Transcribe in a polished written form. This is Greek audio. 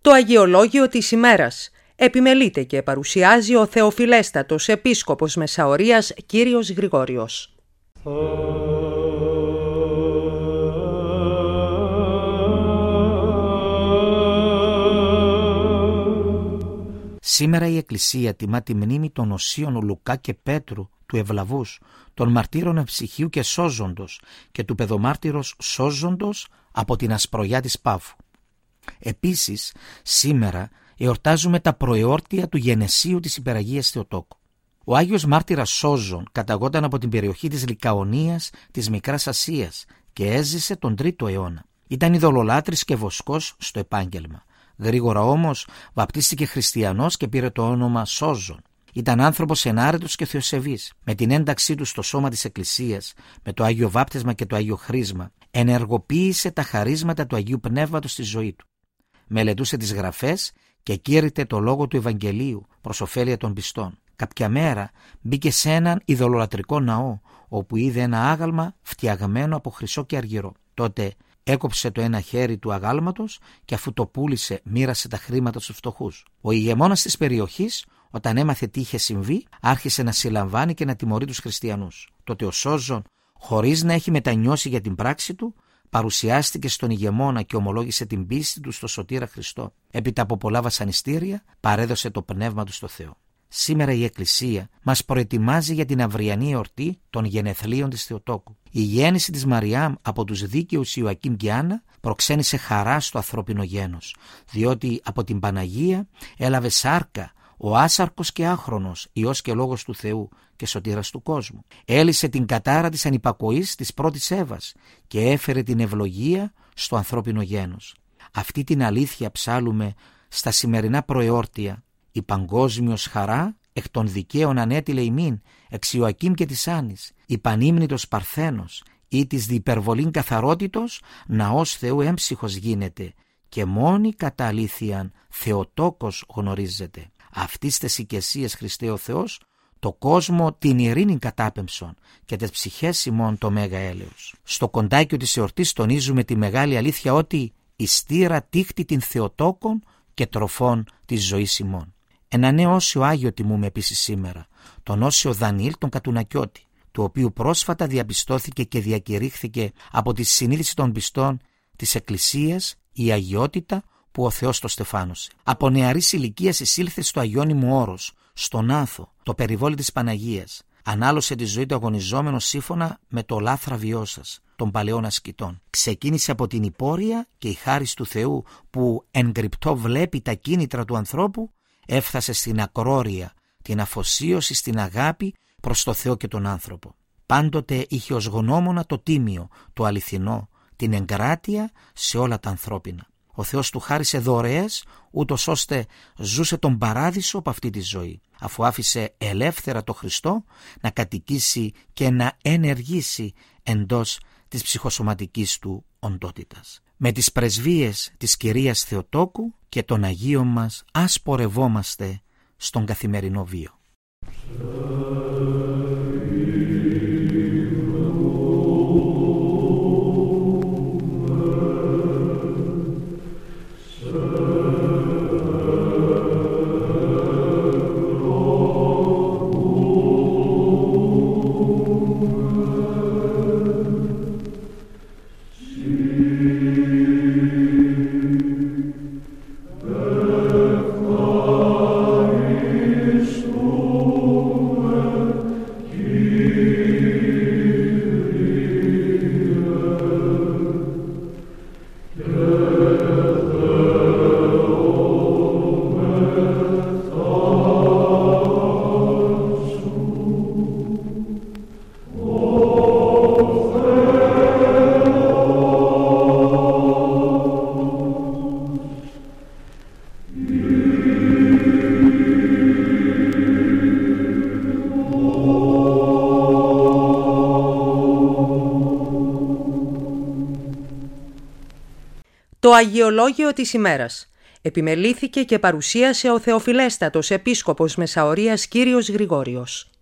Το Αγιολόγιο της ημέρας επιμελείται και παρουσιάζει ο Θεοφιλέστατος Επίσκοπος Μεσαωρίας Κύριος Γρηγόριος. Σήμερα η Εκκλησία τιμά τη μνήμη των Οσίων Λουκά και Πέτρου, του Ευλαβούς, των μαρτύρων Ευψυχίου και Σώζοντος και του παιδομάρτυρος Σώζοντος από την ασπρογιά της Πάφου. Επίσης, σήμερα εορτάζουμε τα προεόρτια του γενεσίου της Υπεραγίας Θεοτόκου. Ο Άγιος Μάρτυρας Σώζον καταγόταν από την περιοχή της Λικαονίας της Μικράς Ασίας και έζησε τον 3ο αιώνα. Ήταν ειδωλολάτρης και βοσκός στο επάγγελμα. Γρήγορα όμως βαπτίστηκε χριστιανός και πήρε το όνομα Σώζον. Ήταν άνθρωπος ενάρετος και θεοσεβής. Με την ένταξή του στο σώμα της Εκκλησίας, με το Άγιο Βάπτισμα και το Άγιο Χρίσμα, ενεργοποίησε τα χαρίσματα του Αγίου Πνεύματος στη ζωή του. Μελετούσε τις γραφές και κήρυτε το λόγο του Ευαγγελίου προς ωφέλεια των πιστών. Κάποια μέρα μπήκε σε έναν ειδωλολατρικό ναό, όπου είδε ένα άγαλμα φτιαγμένο από χρυσό και αργυρό. Τότε έκοψε το ένα χέρι του αγάλματος και αφού το πούλησε, μοίρασε τα χρήματα στους φτωχούς. Ο ηγεμόνας της περιοχής, όταν έμαθε τι είχε συμβεί, άρχισε να συλλαμβάνει και να τιμωρεί τους χριστιανούς. Τότε ο Σώζον, χωρίς να έχει μετανιώσει για την πράξη του, παρουσιάστηκε στον ηγεμόνα και ομολόγησε την πίστη του στο Σωτήρα Χριστό. Έπειτα από πολλά βασανιστήρια, παρέδωσε το πνεύμα του στο Θεό. Σήμερα η Εκκλησία μας προετοιμάζει για την αυριανή εορτή των γενεθλίων της Θεοτόκου. Η γέννηση της Μαριάμ από τους δίκαιους Ιωακήμ και Άννα προξένησε χαρά στο ανθρώπινο γένος, διότι από την Παναγία έλαβε σάρκα ο άσαρκος και άχρονος Υιός και Λόγος του Θεού και Σωτήρας του κόσμου. Έλυσε την κατάρα της ανυπακοής της πρώτης Εύας και έφερε την ευλογία στο ανθρώπινο γένος. Αυτή την αλήθεια ψάλουμε στα σημερινά προεόρτια. Η παγκόσμιος χαρά εκ των δικαίων ανέτειλε ημίν εξ Ιωακήμ και της Άννης, η πανύμνητος Παρθένος ή της διυπερβολήν καθαρότητος ναός Θεού έμψυχος γίνεται και μόνη κατά αλήθειαν Θεοτόκος γνωρίζεται. Αυτής τες οικεσίες Χριστέ ο Θεός το κόσμο την ειρήνη κατάπεμψον και τες ψυχές ημών το μέγα έλεος. Στο κοντάκιο της εορτής τονίζουμε τη μεγάλη αλήθεια ότι η στήρα τύχτη την Θεοτόκον και τροφών της ζωής ημών. Ένα νέο όσιο Άγιο τιμούμε επίσης σήμερα, τον όσιο Δανιήλ τον Κατουνακιώτη, του οποίου πρόσφατα διαπιστώθηκε και διακηρύχθηκε από τη συνείδηση των πιστών της Εκκλησίας η αγιότητα που ο Θεός το στεφάνωσε. Από νεαρής ηλικίας εισήλθε στο αγιώνυμο όρος, στον Άθο, το περιβόλι της Παναγίας. Ανάλωσε τη ζωή του αγωνιζόμενο σύμφωνα με το λάθρα βιώσας των παλαιών ασκητών. Ξεκίνησε από την υπόρεια και η χάρις του Θεού που εν κρυπτό βλέπει τα κίνητρα του ανθρώπου, έφτασε στην ακρόρεια, την αφοσίωση στην αγάπη προς το Θεό και τον άνθρωπο. Πάντοτε είχε ως γνώμονα το τίμιο, το αληθινό, την εγκράτεια σε όλα τα ανθρώπινα. Ο Θεός του χάρισε δωρεές, ούτως ώστε ζούσε τον παράδεισο από αυτή τη ζωή, αφού άφησε ελεύθερα το Χριστό να κατοικήσει και να ενεργήσει εντός της ψυχοσωματικής του οντότητας. Με τις πρεσβείες της Κυρίας Θεοτόκου και των Αγίων μας ας πορευόμαστε στον καθημερινό βίο. Το Αγιολόγιο της ημέρας επιμελήθηκε και παρουσίασε ο Θεοφιλέστατος Επίσκοπος Μεσαωρίας Κύριος Γρηγόριος.